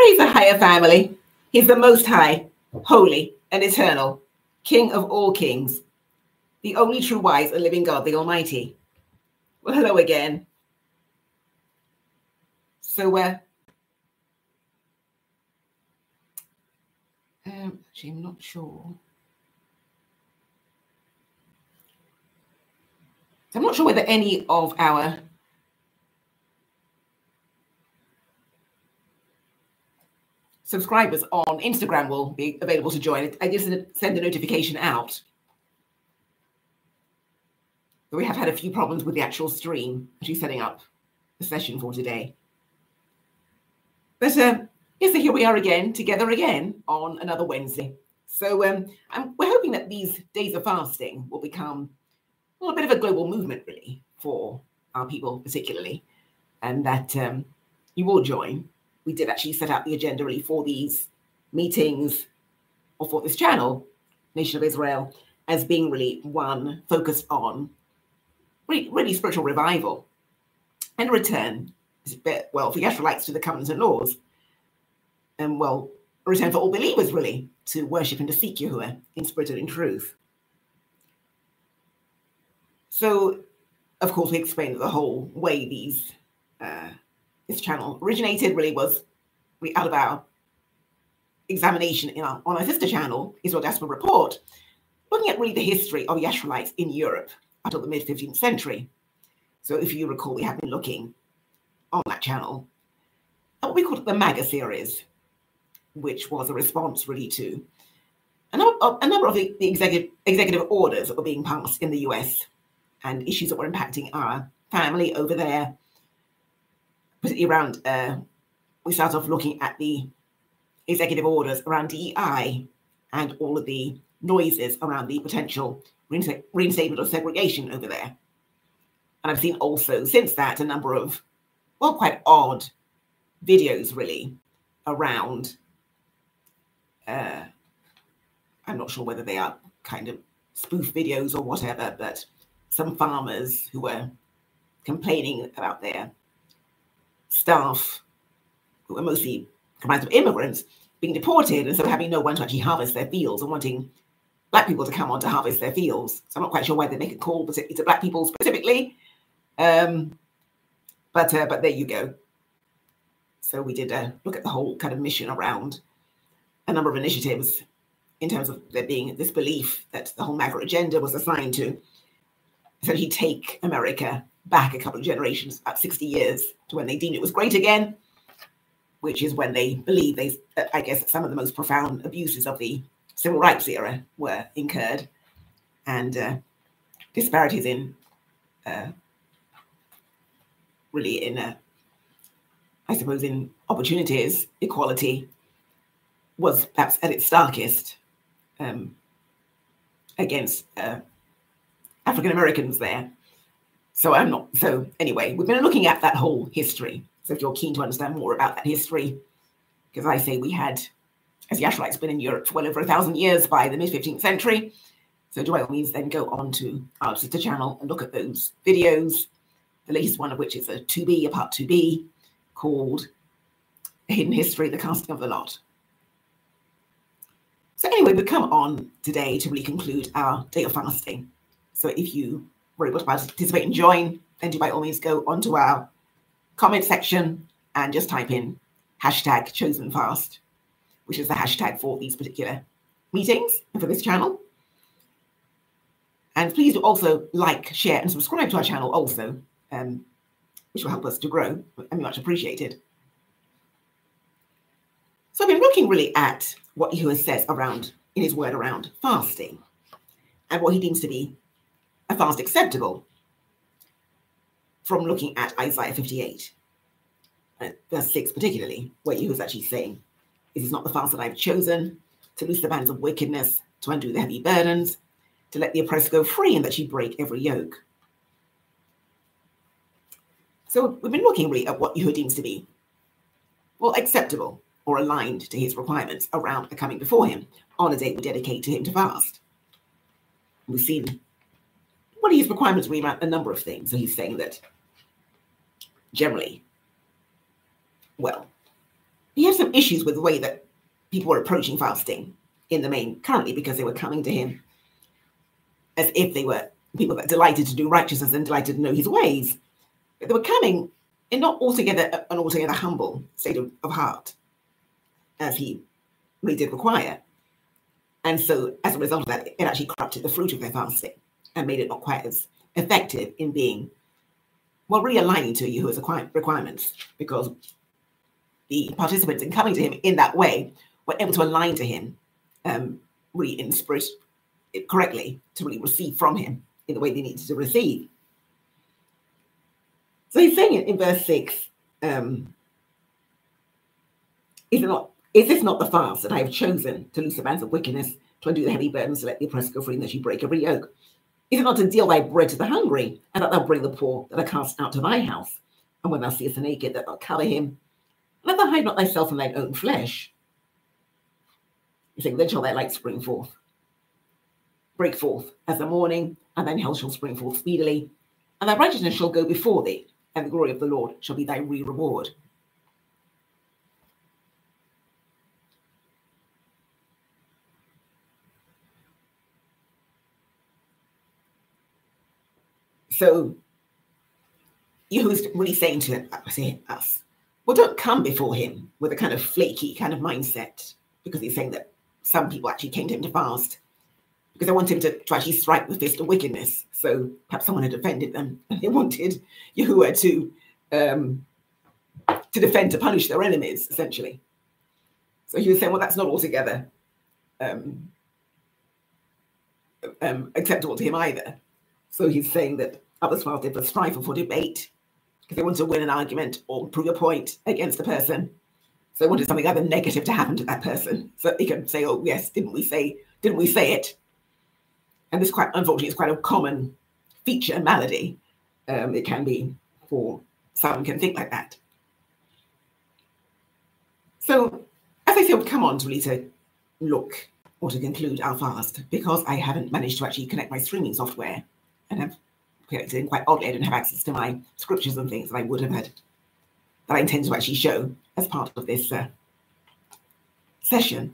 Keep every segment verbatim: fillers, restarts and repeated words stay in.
Praise the higher family. He's the most high, holy, and eternal, King of all kings, the only true wise and living God, the Almighty. Well, hello again. So, uh, um, actually, I'm not sure. I'm not sure whether any of our subscribers on Instagram will be available to join. I just send a notification out. But we have had a few problems with the actual stream, actually setting up the session for today. But uh, yes, so here we are again, together again on another Wednesday. So um, I'm, we're hoping that these days of fasting will become well, a bit of a global movement, really, for our people particularly, and that um, you will join. We did actually set out the agenda really for these meetings or for this channel, Nation of Israel, as being really one focused on really, really spiritual revival and return, well, for the Israelites to the covenants and laws, and well, a return for all believers really to worship and to seek Yahuwah in spirit and in truth. So, of course, we explained the whole way these uh, this channel originated really was really out of our examination in our, on our sister channel, Israel Diaspora Report, looking at really the history of the Israelites in Europe until the mid fifteenth century. So if you recall, we have been looking on that channel at what we called the MAGA series, which was a response really to a number of, a number of the, the executive, executive orders that were being passed in the U S and issues that were impacting our family over there, particularly around, uh, we started off looking at the executive orders around D E I and all of the noises around the potential reinstatement of segregation over there. And I've seen also since that a number of, well, quite odd videos really around, uh, I'm not sure whether they are kind of spoof videos or whatever, but some farmers who were complaining about their staff, who were mostly comprised of immigrants, being deported and so having no one to actually harvest their fields and wanting black people to come on to harvest their fields. So I'm not quite sure why they make a call to black people specifically, um, but uh, but there you go. So we did uh, look at the whole kind of mission around a number of initiatives in terms of there being this belief that the whole MAGA agenda was assigned to essentially take America back a couple of generations, about sixty years, to when they deemed it was great again, which is when they believe they, I guess, some of the most profound abuses of the civil rights era were incurred, and uh, disparities in, uh, really in, uh, I suppose, in opportunities, equality was perhaps at its starkest um, against uh, African Americans there. So I'm not, so anyway, we've been looking at that whole history. So if you're keen to understand more about that history, because I say we had, as the Asherites, been in Europe for well over a thousand years by the mid fifteenth century. So do by all means then go on to our sister channel and look at those videos, the latest one of which is a two B, a part two B, called A Hidden History, The Casting of the Lot. So anyway, we come on today to really conclude our day of fasting. So if you were able to participate and join, then do by all means go onto our comment section and just type in hashtag chosen fast, which is the hashtag for these particular meetings and for this channel. And please do also like, share, and subscribe to our channel also, um, which will help us to grow and be much appreciated. So I've been looking really at what Yahuwah says around, in his word around fasting, and what he deems to be a fast acceptable from looking at Isaiah fifty-eight, uh, verse six particularly, where Yahuwah is actually saying, "This is not the fast that I've chosen, to loose the bands of wickedness, to undo the heavy burdens, to let the oppressed go free, and that you break every yoke." So we've been looking really at what Yahuwah deems to be, well, acceptable or aligned to his requirements around the coming before him on a day we dedicate to him to fast. We've seen what his requirements were around a number of things. So he's saying that generally, well, he had some issues with the way that people were approaching fasting in the main currently, because they were coming to him as if they were people that delighted to do righteousness and delighted to know his ways. But they were coming in not altogether an altogether humble state of, of heart, as he really did require. And so as a result of that, it actually corrupted the fruit of their fasting and made it not quite as effective in being, well, realigning to Yahuwah's requirements, because the participants in coming to him in that way were able to align to him um, really in spirit correctly, to really receive from him in the way they needed to receive. So he's saying it in verse six, um, is, it not, is this not the fast that I have chosen to loose the bands of wickedness, to undo the heavy burdens, to let the oppressed go free, and that you break every yoke? Is it not to deal thy bread to the hungry, and that thou bring the poor that are cast out to thy house? And when thou seest the naked, that thou cover him, and that thou hide not thyself from thine own flesh. He's saying, then shall thy light spring forth, break forth as the morning, and thine health shall spring forth speedily, and thy righteousness shall go before thee, and the glory of the Lord shall be thy re-reward. So Yahuwah's really saying to us, well, don't come before him with a kind of flaky kind of mindset, because he's saying that some people actually came to him to fast because they want him to, to actually strike the fist of wickedness. So perhaps someone had offended them and they wanted Yahuwah to um, to defend, to punish their enemies, essentially. So he was saying, well, that's not altogether um, um, acceptable to him either. So he's saying that others fasted for strife or for debate, because they wanted to win an argument or prove a point against the person. So they wanted something other negative to happen to that person, so that they can say, oh, yes, didn't we say, didn't we say it? And this, quite unfortunately, is quite a common feature and malady. Um, it can be for some can think like that. So as I say, we'll come on to really to look or to conclude our fast, because I haven't managed to actually connect my streaming software, and have connected quite oddly. I don't have access to my scriptures and things that I would have had, that I intend to actually show as part of this uh, session.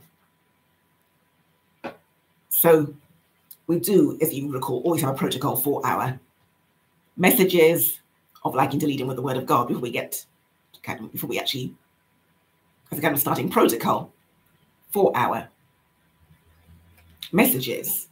So we do, as you recall, always have a protocol for our messages of liking to lead in with the word of God before we get, kind of, before we actually, as a kind of starting protocol for our messages.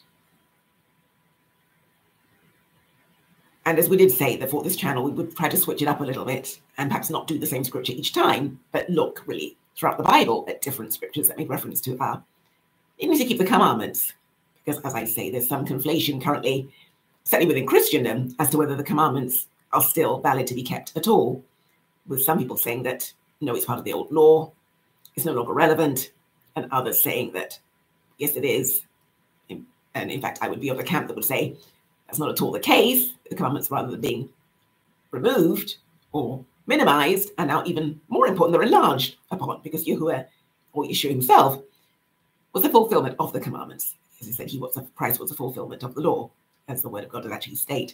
And as we did say that for this channel, we would try to switch it up a little bit and perhaps not do the same scripture each time, but look really throughout the Bible at different scriptures that make reference to our need to keep the commandments. Because as I say, there's some conflation currently, certainly within Christendom, as to whether the commandments are still valid to be kept at all, with some people saying that, no, it's part of the old law, it's no longer relevant, and others saying that, yes, it is. And in fact, I would be of the camp that would say that's not at all the case. The commandments, rather than being removed or minimized, are now even more important, they're enlarged upon, because Yahuwah, or Yeshua himself, was the fulfillment of the commandments. As he said, he was the Christ was the fulfillment of the law, as the word of God does actually state.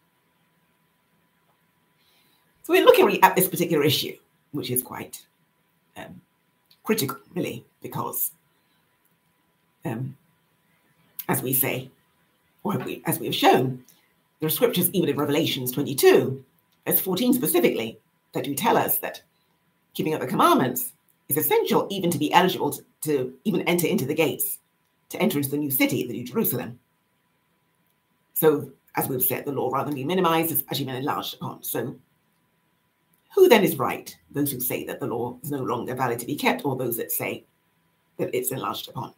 So we're looking really at this particular issue, which is quite um, critical, really, because um, as we say, or we, as we have shown, there are scriptures, even in Revelations twenty-two, verse fourteen specifically, that do tell us that keeping of the commandments is essential even to be eligible to, to even enter into the gates, to enter into the new city, the new Jerusalem. So, as we've said, the law, rather than being minimized, has actually been enlarged upon. So, who then is right? Those who say that the law is no longer valid to be kept, or those that say that it's enlarged upon?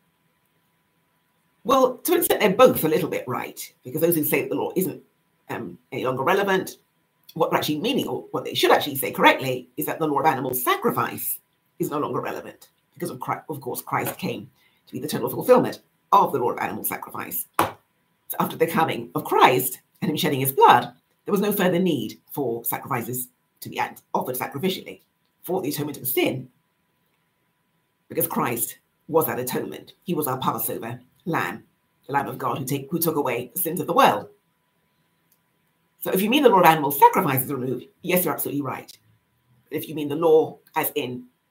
Well, to an extent, they're both a little bit right, because those who say that the law isn't um, any longer relevant, what they're actually meaning, or what they should actually say correctly, is that the law of animal sacrifice is no longer relevant, because of, Christ, of course, Christ came to be the total fulfillment of the law of animal sacrifice. So after the coming of Christ and him shedding his blood, there was no further need for sacrifices to be offered sacrificially for the atonement of sin, because Christ was that atonement. He was our Passover lamb, the Lamb of God who, take, who took away the sins of the world. So if you mean the law of animal sacrifice is removed, yes, you're absolutely right. But if you mean the law as in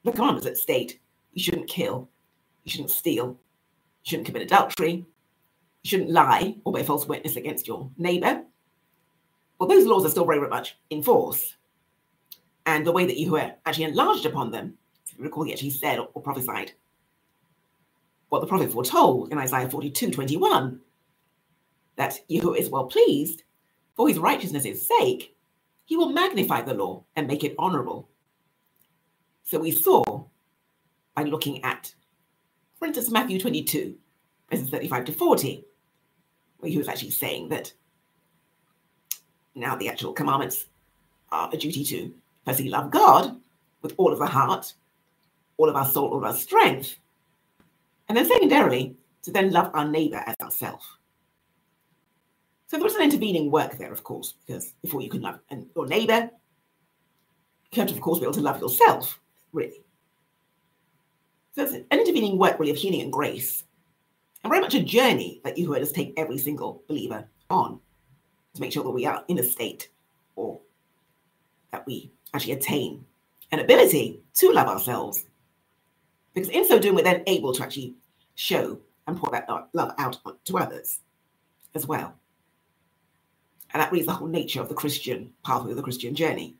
the commandments that state you shouldn't kill, you shouldn't steal, you shouldn't commit adultery, you shouldn't lie or bear false witness against your neighbor. Well, those laws are still very much in force. And the way that Yahuwah actually enlarged upon them, if you recall, he actually said or prophesied what the prophet foretold in Isaiah forty-two twenty-one, that Yahuwah is well pleased for his righteousness' sake. He will magnify the law and make it honorable. So we saw by looking at, for instance, Matthew twenty-two, verses thirty-five to forty, where he was actually saying that now the actual commandments are a duty to firstly love God with all of the heart, all of our soul, all of our strength, and then secondarily to then love our neighbor as ourselves. So there was an intervening work there, of course, because before you can love your neighbor, you have to, of course, be able to love yourself, really. So it's an intervening work, really, of healing and grace, and very much a journey that Yahuwah does take every single believer on to make sure that we are in a state, or that we actually attain an ability to love ourselves. Because in so doing, we're then able to actually show and pour that love out to others as well. And that really is the whole nature of the Christian pathway, of the Christian journey.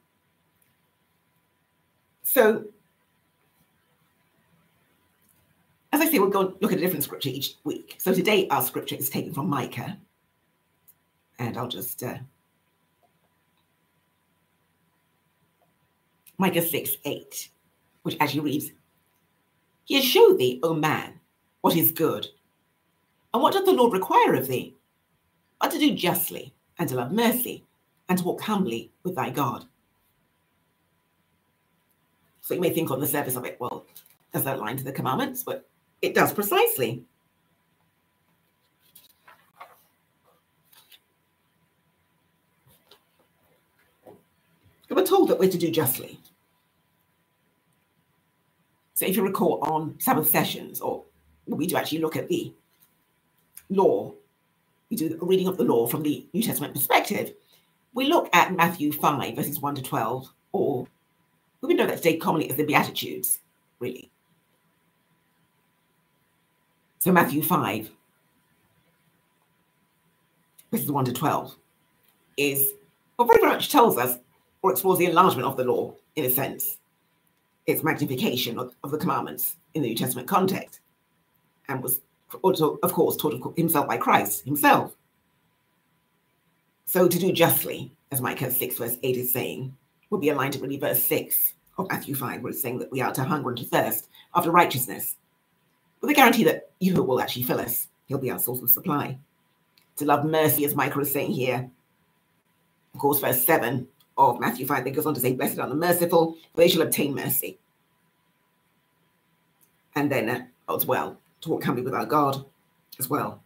So, as I say, we'll go and look at a different scripture each week. So today our scripture is taken from Micah. And I'll just... Uh, Micah six eight, which actually reads, He has showed thee, O man, what is good. And what doth the Lord require of thee? But to do justly, and to love mercy, and to walk humbly with thy God. So you may think on the surface of it, well, does that align to the commandments? But it does precisely. We're told that we're to do justly. So if you recall on Sabbath sessions, or we do actually look at the law, we do a reading of the law from the New Testament perspective, we look at Matthew five, verses one to twelve, or we would know that today commonly as the Beatitudes, really. So Matthew five, verses one to twelve, is what very much tells us, or explores the enlargement of the law, in a sense. Its magnification of, of the commandments in the New Testament context, and was also, of course, taught of himself by Christ himself. So to do justly, as Micah six verse eight is saying, would be aligned to really verse six of Matthew five, where it's saying that we are to hunger and to thirst after righteousness, with the guarantee that Yahuwah will actually fill us. He'll be our source of supply. To love mercy, as Micah is saying here, of course, verse seven of Matthew five, that goes on to say, Blessed are the merciful, for they shall obtain mercy. And then uh, as well, to walk humbly with our God as well.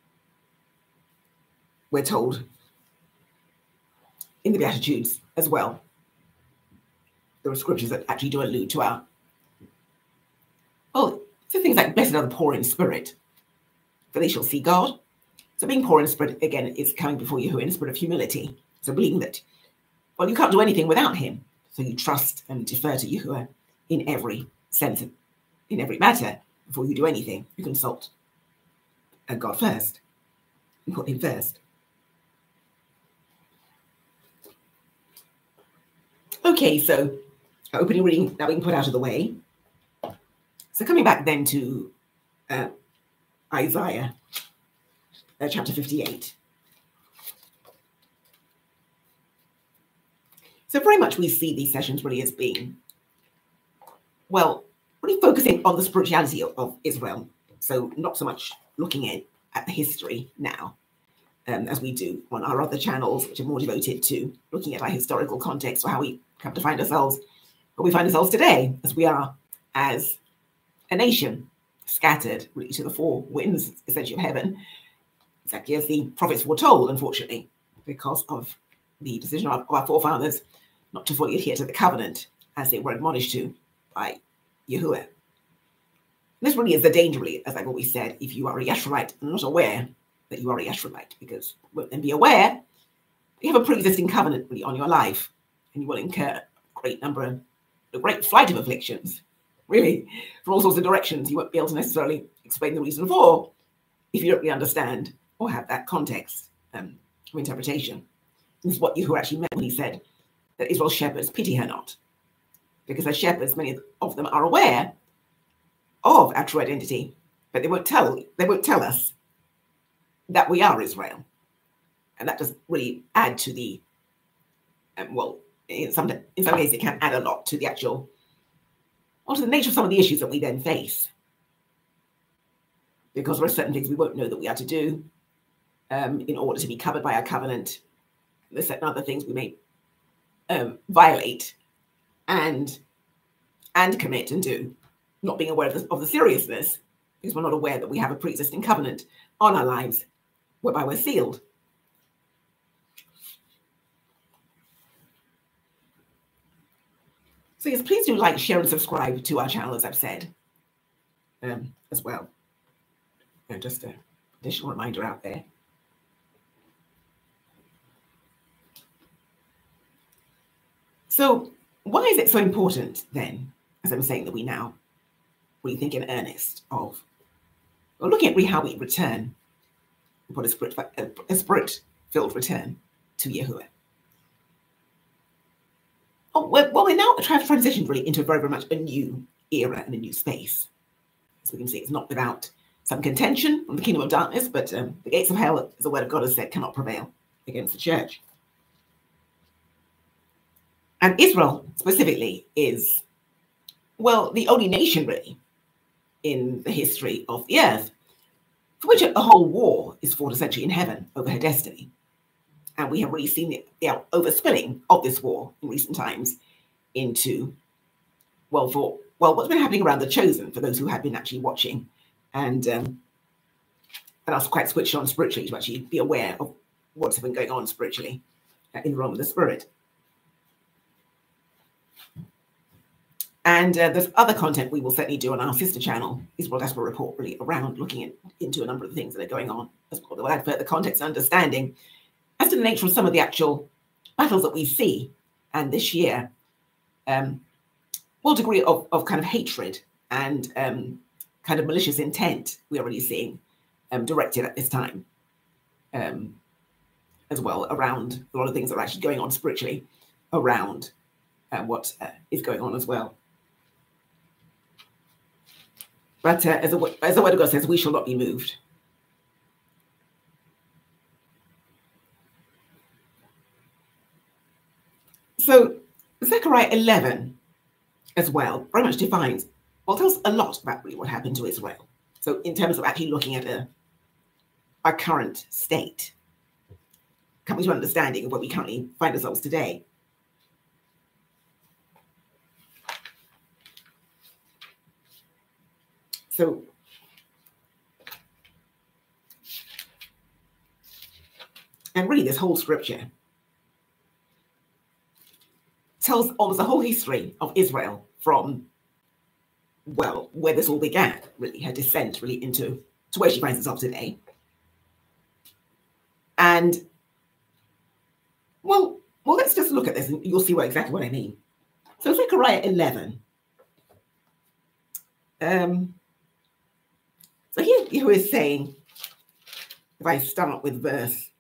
We're told in the Beatitudes as well, there are scriptures that actually do allude to our, well, so things like, blessed are the poor in spirit, for they shall see God. So being poor in spirit, again, is coming before you in a spirit of humility. So believing that, well, you can't do anything without him. So you trust and defer to Yahuwah in every sense, of, in every matter. Before you do anything, you consult God first and put him first. Okay, so opening reading now being put out of the way. So coming back then to uh, Isaiah uh, chapter fifty-eight. So very much we see these sessions really as being, well, really focusing on the spirituality of, of Israel. So not so much looking at, at the history now, um, as we do on our other channels, which are more devoted to looking at our historical context or how we come to find ourselves, where we find ourselves today, as we are as a nation, scattered really to the four winds, essentially, of heaven, exactly as the prophets foretold, unfortunately, because of the decision of our forefathers not to fully adhere to the covenant as they were admonished to by Yahuwah. This really is the danger, really, as I've always said, if you are a Yashurite and not aware that you are a Yashurite, because you won't then be aware you have a pre-existing covenant really on your life, and you will incur a great number of, a great flight of afflictions really, from all sorts of directions. You won't be able to necessarily explain the reason for if you don't really understand or have that context um, of interpretation. This is what Yahuwah actually meant when he said that Israel's shepherds pity her not. Because as shepherds, many of them are aware of our true identity, but they won't tell they won't tell us that we are Israel. And that does really add to the um, well, in some in some cases it can add a lot to the actual or to the nature of some of the issues that we then face. Because there are certain things we won't know that we are to do um, in order to be covered by our covenant. There's certain other things we may um, violate and and commit and do, not being aware of the, of the seriousness, because we're not aware that we have a pre-existing covenant on our lives whereby we're sealed. So yes, please do like, share, and subscribe to our channel, as I've said, um, as well. You know, just an additional reminder out there. So why is it so important then, as I'm saying, that we now rethink in earnest of, well, looking at re how we return, what a spirit, a spirit-filled return to Yahuwah? Oh, well, well, we're now trying to transition really into very, very much a new era and a new space. As we can see, it's not without some contention from the kingdom of darkness, but um, the gates of hell, as the word of God has said, cannot prevail against the church. And Israel specifically is, well, the only nation really in the history of the earth for which a whole war is fought essentially in heaven over her destiny. And we have really seen the, the overspilling of this war in recent times into, well, for well, what's been happening around the chosen, for those who have been actually watching and um, and are quite switched on spiritually to actually be aware of what's been going on spiritually uh, in the realm of the spirit. And uh, there's other content we will certainly do on our sister channel, Israel Diaspora Report, really around looking at, into a number of the things that are going on, as well. That will add further context and understanding as to the nature of some of the actual battles that we see. And this year, um, well, degree of, of kind of hatred and um, kind of malicious intent we are really seeing um, directed at this time, um, as well, around a lot of things that are actually going on spiritually around uh, what uh, is going on as well. But uh, as, the, as the word of God says, we shall not be moved. So Zechariah eleven as well very much defines, well, tells us a lot about really what happened to Israel. So in terms of actually looking at a, our current state, coming to an understanding of where we currently find ourselves today. So and really this whole scripture tells almost the whole history of Israel from, well, where this all began, really, her descent really into to where she finds herself today. And well, well, let's just look at this and you'll see what exactly what I mean. So Zechariah eleven. Um, so here Yahuwah is saying, if I start with verse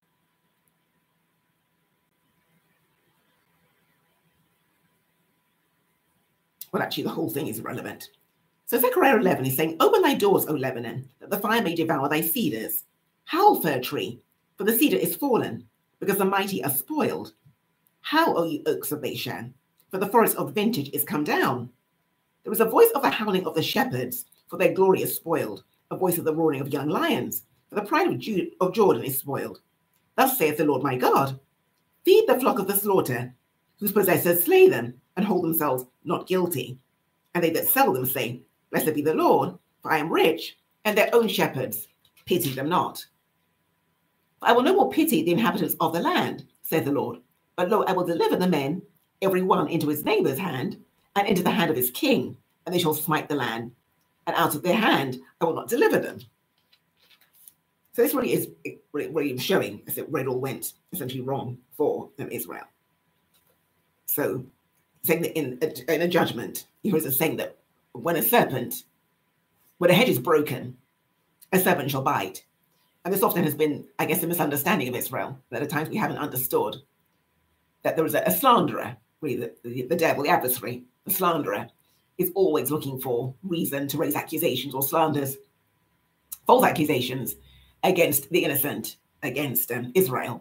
well, actually, the whole thing is irrelevant. So Zechariah eleven is saying, open thy doors, O Lebanon, that the fire may devour thy cedars. Howl, fir tree, for the cedar is fallen, because the mighty are spoiled. Howl, O ye oaks of Bashan, for the forest of vintage is come down. There is a voice of the howling of the shepherds, for their glory is spoiled, a voice of the roaring of young lions, for the pride of, Jude, of Jordan is spoiled. Thus saith the Lord my God, feed the flock of the slaughter, whose possessors slay them, and hold themselves not guilty. And they that sell them say, blessed be the Lord, for I am rich, and their own shepherds pity them not. For I will no more pity the inhabitants of the land, saith the Lord, but lo, I will deliver the men, every one into his neighbour's hand, and into the hand of his king, and they shall smite the land, and out of their hand I will not deliver them. So this really is really, really showing as it where it all went essentially wrong for um, Israel. So saying that in a, in a judgment, here is a saying that when a serpent, when a hedge is broken, a serpent shall bite. And this often has been, I guess, a misunderstanding of Israel, that at times we haven't understood that there is a, a slanderer, really, the, the, the devil, the adversary, the slanderer, is always looking for reason to raise accusations or slanders, false accusations against the innocent, against um, Israel.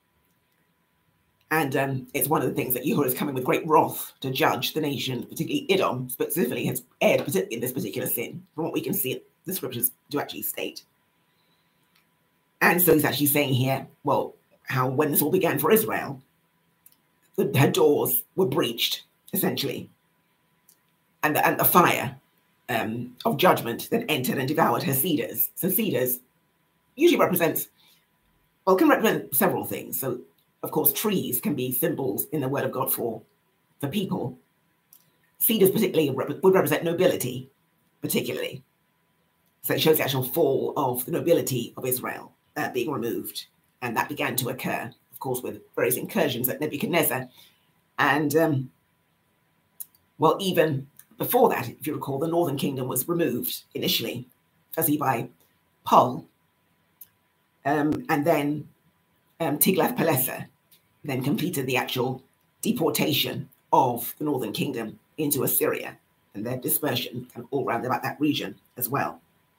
And um, it's one of the things that Yahuwah is coming with great wrath to judge the nation, particularly Edom, specifically has erred in this particular sin, from what we can see the scriptures do actually state. And so he's actually saying here, well, how when this all began for Israel, the, her doors were breached, essentially. And the, and the fire um, of judgment then entered and devoured her cedars. So cedars usually represents, well, can represent several things. So, of course, trees can be symbols in the word of God for, for people. Cedars particularly rep- would represent nobility, particularly. So it shows the actual fall of the nobility of Israel uh, being removed. And that began to occur, of course, with various incursions at Nebuchadnezzar. And, um, well, even before that, if you recall, the northern kingdom was removed initially, firstly by Pul, um, and then um, Tiglath-Pileser then completed the actual deportation of the northern kingdom into Assyria and their dispersion kind of all around about that region as well.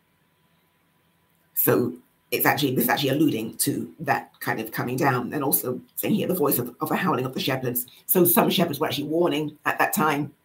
So it's actually, this is actually alluding to that kind of coming down, and also saying here the voice of, of the howling of the shepherds. So some shepherds were actually warning at that time.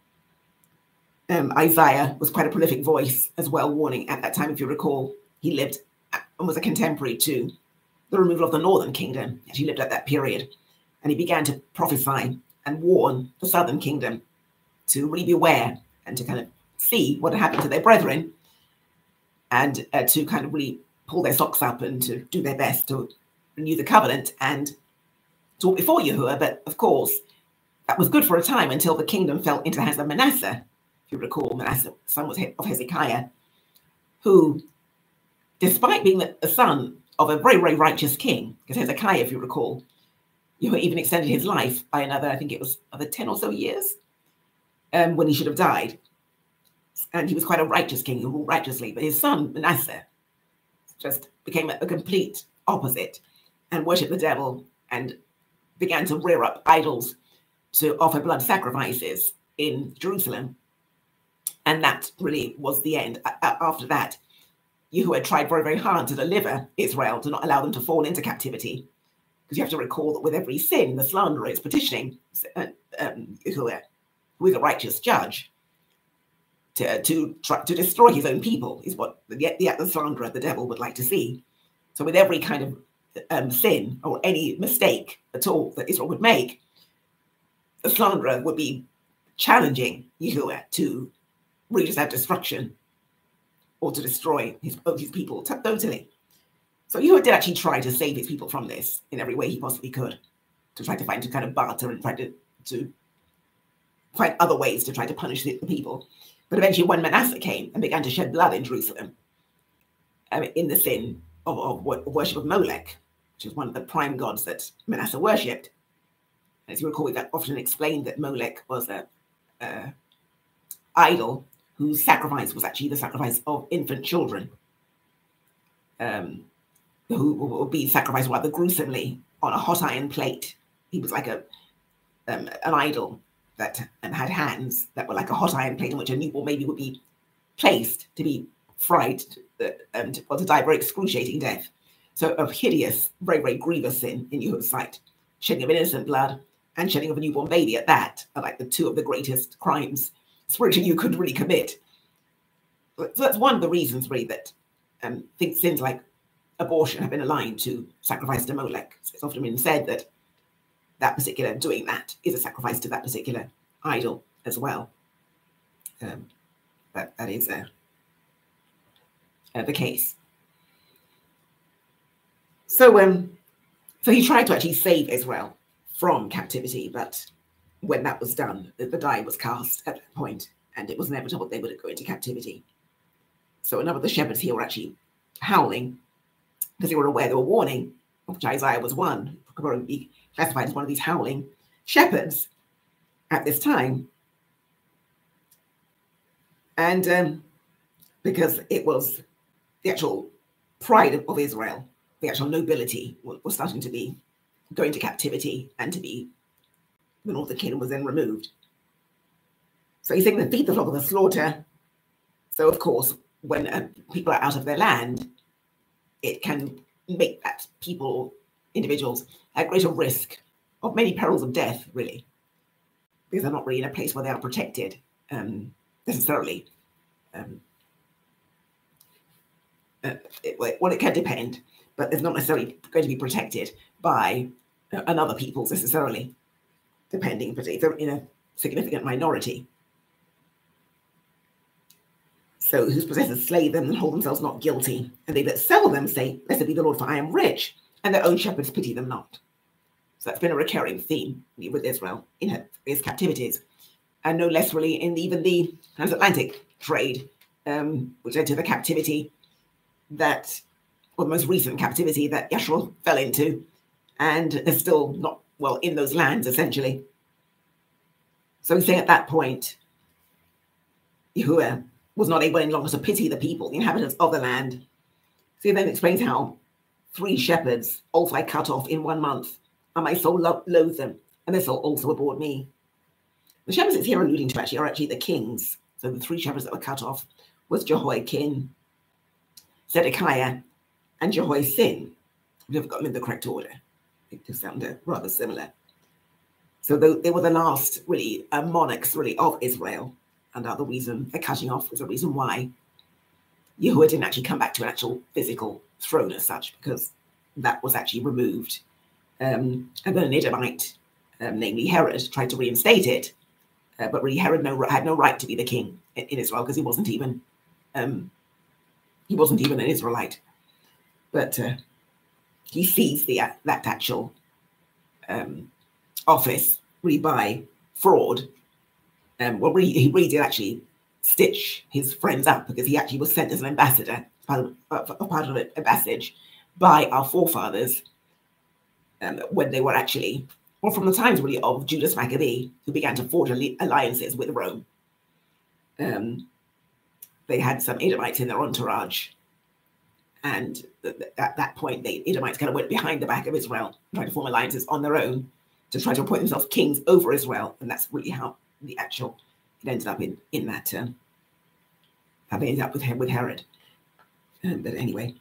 Um, Isaiah was quite a prolific voice as well, warning at that time. If you recall, he lived and was a contemporary to the removal of the northern kingdom. He lived at that period, and he began to prophesy and warn the southern kingdom to really beware and to kind of see what had happened to their brethren, and uh, to kind of really pull their socks up and to do their best to renew the covenant and to walk before Yahuwah. But of course, that was good for a time until the kingdom fell into the hands of Manasseh. If you recall, Manasseh, son was of Hezekiah, who, despite being the son of a very, very righteous king, because Hezekiah, if you recall, Yahuwah even extended his life by another, I think it was another ten or so years, um, when he should have died. And he was quite a righteous king who ruled righteously. But his son, Manasseh, just became a, a complete opposite and worshipped the devil and began to rear up idols to offer blood sacrifices in Jerusalem. And that really was the end. A- after that, Yahuwah tried very, very hard to deliver Israel, to not allow them to fall into captivity. Because you have to recall that with every sin, the slanderer is petitioning uh, um, Yahuwah, who is a righteous judge, to to try to destroy his own people, is what the, the, the slanderer, the devil, would like to see. So with every kind of um, sin or any mistake at all that Israel would make, the slanderer would be challenging Yahuwah to really just have destruction or to destroy his, his people t- totally. So Yahuwah did actually try to save his people from this in every way he possibly could, to try to find to kind of barter and try to, to find other ways to try to punish the, the people. But eventually, when Manasseh came and began to shed blood in Jerusalem, um, in the sin of, of, of worship of Molech, which is one of the prime gods that Manasseh worshipped. As you recall, we've often explained that Molech was a, a idol whose sacrifice was actually the sacrifice of infant children, um, who would be sacrificed rather gruesomely on a hot iron plate. He was like a um, an idol that and had hands that were like a hot iron plate in which a newborn baby would be placed to be fried and to, well, to die a very excruciating death. So a hideous, very, very grievous sin in Yahuwah's sight. Shedding of innocent blood and shedding of a newborn baby at that are like the two of the greatest crimes spiritually you could really commit. So that's one of the reasons really that um, think sins like abortion have been aligned to sacrifice to Molech. So it's often been said that that particular doing that is a sacrifice to that particular idol as well. Um, that, that is uh, uh, the case. So, um, so he tried to actually save Israel from captivity, but when that was done, the, the die was cast at that point, and it was inevitable they would go into captivity. So a number of the shepherds here were actually howling because they were aware, they were warning, of which Isaiah was one, who could probably be classified as one of these howling shepherds at this time. And um, because it was the actual pride of, of Israel, the actual nobility was, was starting to be going to captivity and to be, the northern kingdom was then removed. So he's saying that feed the flock of the slaughter. So of course, when uh, people are out of their land, it can make that people, individuals, at greater risk of many perils of death, really, because they're not really in a place where they are protected um, necessarily. Um, uh, it, well, it can depend, but they're not necessarily going to be protected by uh, another peoples necessarily, depending, but if they're in a significant minority. So whose possessors slay them and hold themselves not guilty, and they that sell them say, blessed be the Lord, for I am rich, and their own shepherds pity them not. So that's been a recurring theme with Israel in her, its captivities, and no less really in even the transatlantic trade, um, which led to the captivity that, or the most recent captivity that Yeshua fell into, and is still not, well, in those lands, essentially. So he's saying at that point, Yahuwah was not able any longer to pity the people, the inhabitants of the land. So he then explains how three shepherds also I cut off in one month, and my soul lo- loathed them, and their soul also abhorred me. The shepherds it's here alluding to actually are actually the kings. So the three shepherds that were cut off was Jehoiakim, Zedekiah, and Jehoiachin. We've got them in the correct order. They sound uh, rather similar. So they were the last, really, uh, monarchs, really, of Israel. And the reason they're cutting off was the reason why Yahuwah didn't actually come back to an actual physical throne as such, because that was actually removed. Um, and then an Edomite, um, namely Herod, tried to reinstate it. Uh, but really, Herod no, had no right to be the king in, in Israel, because he wasn't even um, he wasn't even an Israelite. But uh, he seized the uh, that actual um, office really by fraud. Um, well, really, he really did actually stitch his friends up, because he actually was sent as an ambassador, part of, uh, part of a passage by our forefathers um, when they were actually, well, from the times really of Judas Maccabee, who began to forge alliances with Rome. Um, they had some Edomites in their entourage, and at that point, the Edomites kind of went behind the back of Israel, trying to form alliances on their own to try to appoint themselves kings over Israel, and that's really how the actual it ended up in in that um, how they ended up with with Herod. Um, but anyway,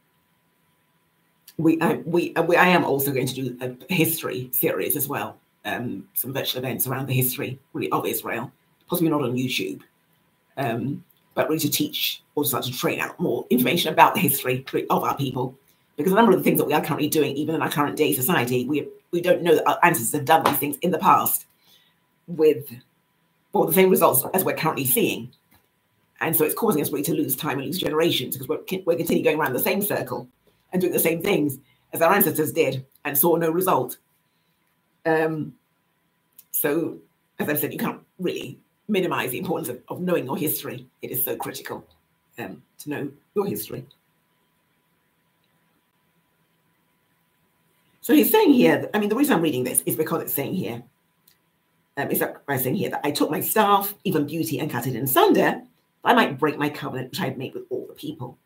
we I, we, we I am also going to do a history series as well, um, some virtual events around the history really of Israel, possibly not on YouTube, um, but really to teach or start to train out more information about the history of our people, because a number of the things that we are currently doing, even in our current day society, we we don't know that our ancestors have done these things in the past with for the same results as we're currently seeing. And so it's causing us really to lose time and lose generations, because we're, we're continuing going around the same circle and doing the same things as our ancestors did and saw no result. Um, so, as I've said, you can't really minimize the importance of, of knowing your history. It is so critical um, to know your history. So he's saying here, that, I mean, the reason I'm reading this is because it's saying here, Um, is that by saying here that I took my staff, even beauty, and cut it in sunder, that I might break my covenant which I had made with all the people.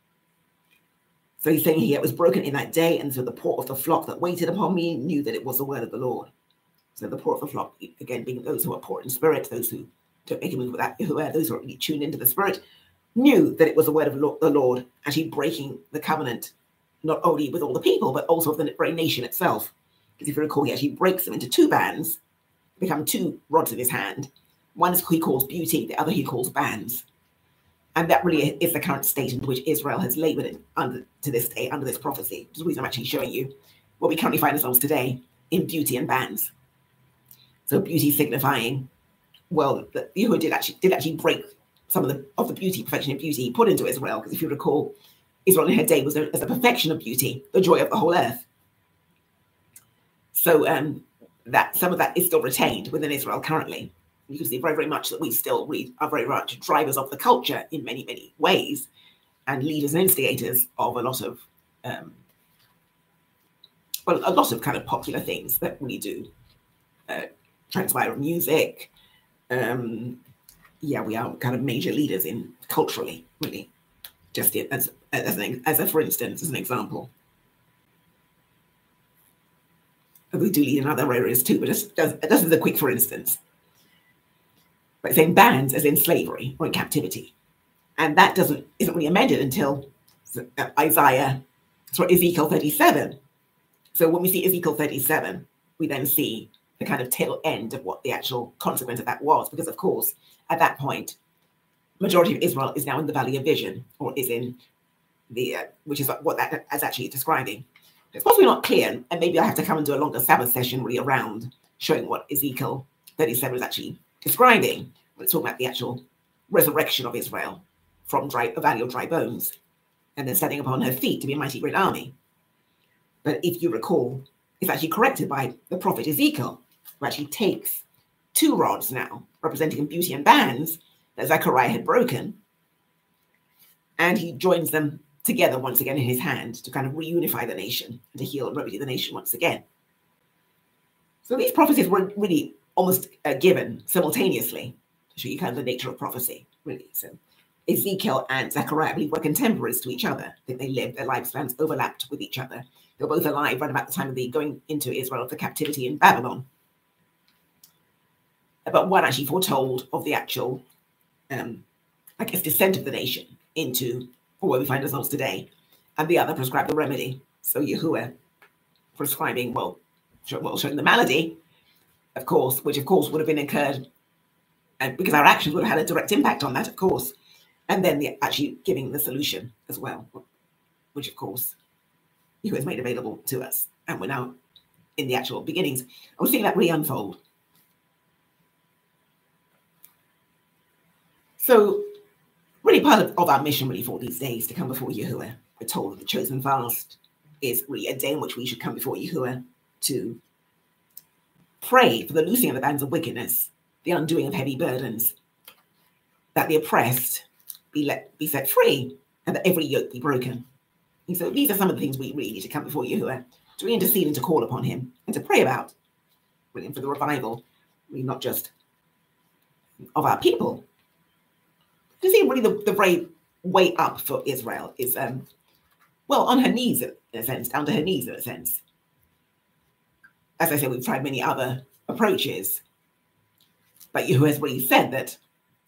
So he's saying here, it was broken in that day, and so the poor of the flock that waited upon me knew that it was the word of the Lord. So the poor of the flock, again, being those who are poor in spirit, those who don't make a move without Yahuwah, those who are really tuned into the spirit, knew that it was the word of the Lord, actually breaking the covenant, not only with all the people, but also of the very nation itself. Because if you recall, he actually breaks them into two bands, become two rods in his hand. One is he calls beauty, the other he calls bands. And that really is the current state in which Israel has labored in under to this day, under this prophecy. Which is the reason I'm actually showing you what we currently find ourselves today in beauty and bands. So beauty signifying, well, that Yahuwah did actually did actually break some of the of the beauty, perfection of beauty he put into Israel. Because if you recall, Israel in her day was known as the perfection of beauty, the joy of the whole earth. So um, that some of that is still retained within Israel currently. You can see very, very much that we still read are very much drivers of the culture in many, many ways, and leaders and instigators of a lot of, um, well, a lot of kind of popular things that we do uh, transpire in music, um, yeah, we are kind of major leaders in culturally, really. Just as as an as a for instance, as an example. We do lead in other areas too, but just just, just as a quick for instance. But saying bands as in slavery or in captivity, and that doesn't isn't really amended until Isaiah, sorry, Ezekiel thirty-seven. So when we see Ezekiel thirty-seven, we then see the kind of tail end of what the actual consequence of that was, because of course at that point, majority of Israel is now in the Valley of Vision, or is in the uh, which is what that is actually describing. It's possibly not clear, and maybe I have to come and do a longer Sabbath session really around showing what Ezekiel thirty-seven is actually describing. It's talking about the actual resurrection of Israel from dry, a valley of dry bones, and then standing upon her feet to be a mighty great army. But if you recall, it's actually corrected by the prophet Ezekiel, who actually takes two rods now, representing beauty and bands, that Zechariah had broken, and he joins them together once again in his hand to kind of reunify the nation and to heal and remedy the nation once again. So these prophecies were really almost uh, given simultaneously to show you kind of the nature of prophecy, really. So Ezekiel and Zechariah, I believe, were contemporaries to each other. I think they lived, their lifespans overlapped with each other. They were both alive right about the time of the going into Israel for captivity in Babylon. But one actually foretold of the actual, um, I guess, descent of the nation into where we find ourselves today, and the other prescribed the remedy. So Yahuwah prescribing, well, show, well, showing the malady, of course, which of course would have been incurred, and because our actions would have had a direct impact on that, of course, and then the, actually giving the solution as well, which of course Yahuwah has made available to us, and we're now in the actual beginnings. I was seeing that really unfold. So really part of, of our mission really for these days to come before Yahuwah. We're told that the chosen fast is really a day in which we should come before Yahuwah to pray for the loosing of the bands of wickedness, the undoing of heavy burdens, that the oppressed be let be set free, and that every yoke be broken. And so these are some of the things we really need to come before Yahuwah, to really intercede and to call upon him and to pray about, really, for the revival, really not just of our people. You see, really, the, the very way up for Israel is, um, well, on her knees, in a sense, down to her knees, in a sense. As I said, we've tried many other approaches, but Yahuwah has really said that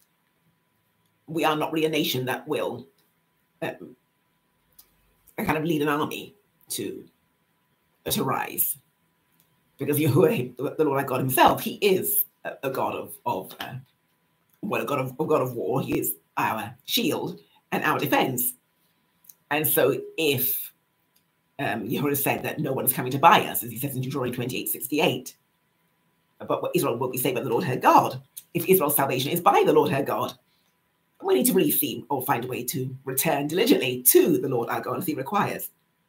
we are not really a nation that will um, kind of lead an army to, to rise. Because Yahuwah, the Lord our God himself, he is a, a God of, of uh, well, a God of, a God of war. He is our shield and our defense. And so if um, Yahuwah said that no one is coming to buy us, as he says in Deuteronomy twenty-eight sixty-eight, but Israel will be saved by the Lord her God. If Israel's salvation is by the Lord her God, we need to really see or find a way to return diligently to the Lord our God as he requires.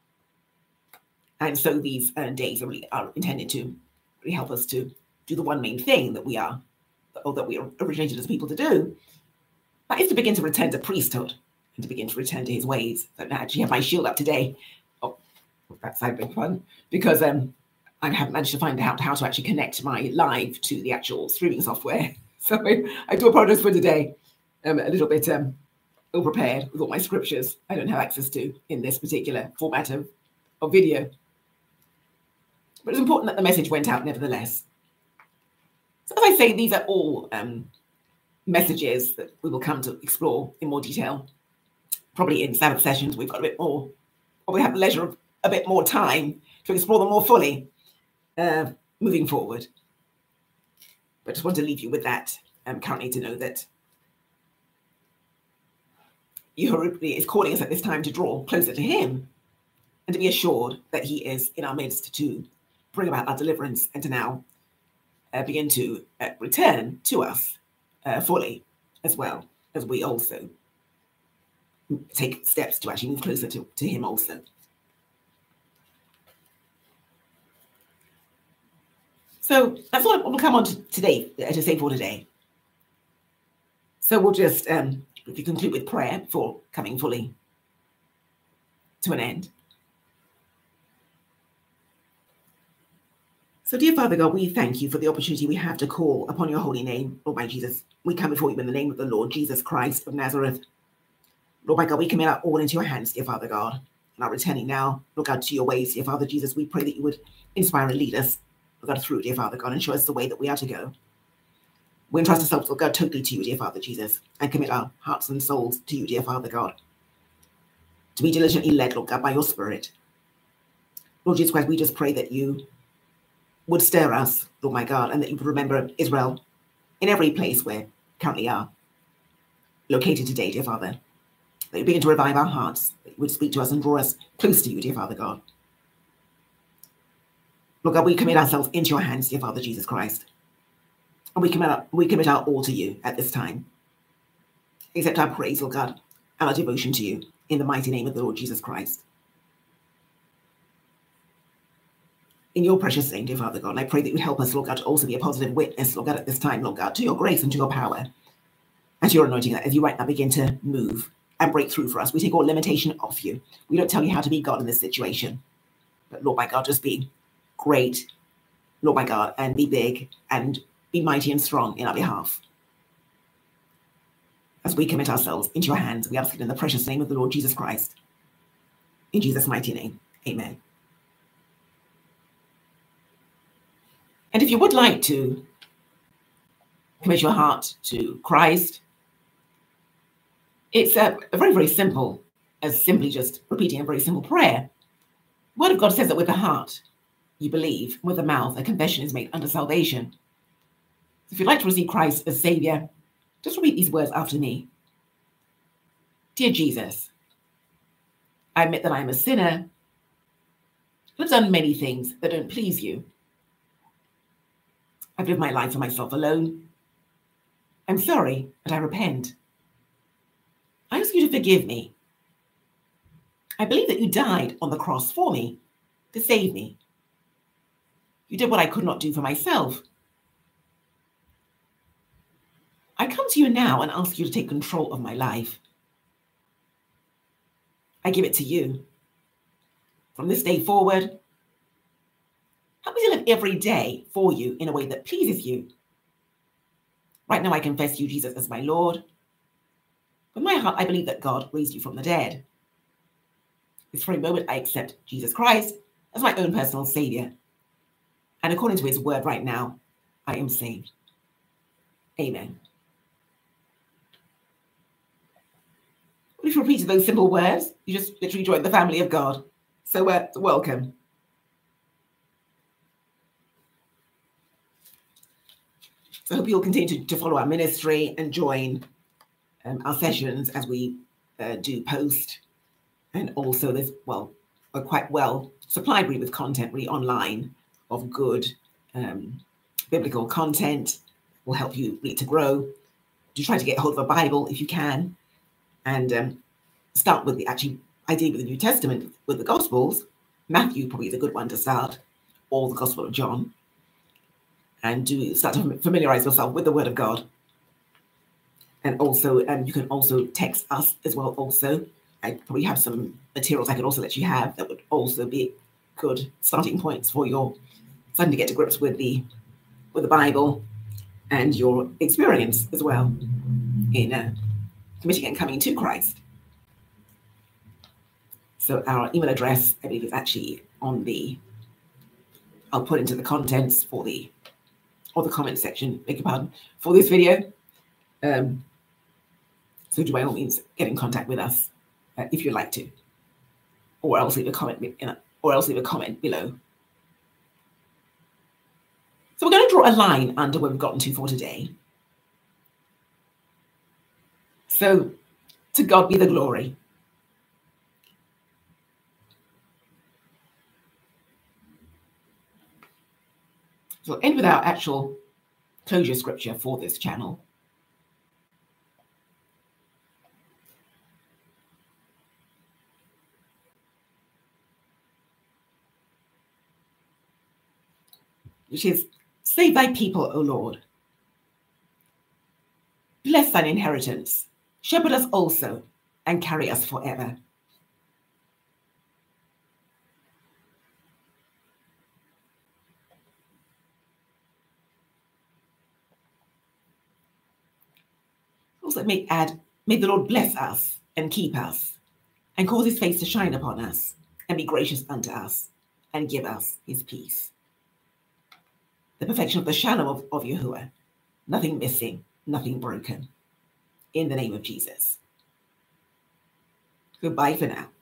And so these uh, days are really are intended to really help us to do the one main thing that we are, or that we are originated as people to do. That is to begin to return to priesthood and to begin to return to his ways. So I actually have my shield up today. Oh, that's been fun because um, I haven't managed to find out how to actually connect my live to the actual streaming software. So I, I do apologize for today. I'm a little bit um, ill-prepared with all my scriptures I don't have access to in this particular format of, of video. But it's important that the message went out nevertheless. So as I say, these are all um, messages that we will come to explore in more detail. Probably in Sabbath sessions, we've got a bit more, or we have leisure of a bit more time to explore them more fully uh, moving forward. But I just want to leave you with that um, currently, to know that Yahuwah is calling us at this time to draw closer to him and to be assured that he is in our midst to bring about our deliverance and to now uh, begin to uh, return to us uh, fully, as well as we also take steps to actually move closer to, to him also. So that's what we'll come on to today, uh, to say for today. So we'll just um, if you conclude with prayer before coming fully to an end. So, dear Father God, we thank you for the opportunity we have to call upon your holy name, Lord my Jesus. We come before you in the name of the Lord Jesus Christ of Nazareth. Lord my God, we commit our all into your hands, dear Father God, and are returning now, Lord God, to your ways, dear Father Jesus. We pray that you would inspire and lead us, Lord God, through, dear Father God, and show us the way that we are to go. We entrust ourselves, Lord God, totally to you, dear Father Jesus, and commit our hearts and souls to you, dear Father God, to be diligently led, Lord God, by your Spirit. Lord Jesus Christ, we just pray that you would stir us, Lord my God, and that you would remember Israel in every place where currently are located today, dear Father. That you begin to revive our hearts, that you would speak to us and draw us close to you, dear Father God. Lord God, we commit ourselves into your hands, dear Father Jesus Christ. And we commit our, we commit our all to you at this time. Accept our praise, Lord God, and our devotion to you in the mighty name of the Lord Jesus Christ. In your precious name, dear Father God, and I pray that you would help us, Lord God, to also be a positive witness, Lord God, at this time, Lord God, to your grace and to your power and to your anointing, that as you right now begin to move and break through for us. We take all limitation off you. We don't tell you how to be God in this situation. But Lord my God, just be great, Lord my God, and be big and be mighty and strong in our behalf. As we commit ourselves into your hands, we ask it in the precious name of the Lord Jesus Christ. In Jesus' mighty name, amen. And if you would like to commit your heart to Christ, it's a, a very, very simple, as simply just repeating a very simple prayer. The Word of God says that with the heart you believe, with the mouth a confession is made unto salvation. If you'd like to receive Christ as Savior, just repeat these words after me. Dear Jesus, I admit that I am a sinner. I've done many things that don't please you. I've lived my life for myself alone. I'm sorry, but I repent. I ask you to forgive me. I believe that you died on the cross for me, to save me. You did what I could not do for myself. I come to you now and ask you to take control of my life. I give it to you. From this day forward, help me to live every day for you in a way that pleases you. Right now, I confess you, Jesus, as my Lord. With my heart, I believe that God raised you from the dead. This very moment, I accept Jesus Christ as my own personal Savior. And according to his word right now, I am saved. Amen. Well, if you repeated those simple words, you just literally joined the family of God. So uh, welcome. So I hope you'll continue to, to follow our ministry and join um, our sessions as we uh, do post. And also there's, well, we're quite well supplied really with content really online of good um, biblical content. Will help you really to grow. Do try to get hold of a Bible if you can. And um, start with the, actually, ideally with the New Testament, with the Gospels. Matthew probably is a good one to start, or the Gospel of John. And do start to familiarize yourself with the Word of God. And also, um, you can also text us as well also. I probably have some materials I could also let you have that would also be good starting points for your starting to get to grips with the with the Bible and your experience as well in uh, committing and coming to Christ. So our email address, I believe, is actually on the, I'll put into the contents for the, or the comment section, beg your pardon, for this video. Um, so do by all means get in contact with us uh, if you'd like to, or else leave a comment, in a, or else leave a comment below. So we're going to draw a line under where we've gotten to for today. So to God be the glory. So we'll end with our actual closure scripture for this channel. Which is, save thy people, O Lord. Bless thine inheritance. Shepherd us also, and carry us forever. Also, may add, may the Lord bless us and keep us, and cause his face to shine upon us, and be gracious unto us, and give us his peace. The perfection of the shalom of, of Yahuwah, nothing missing, nothing broken. In the name of Jesus. Goodbye for now.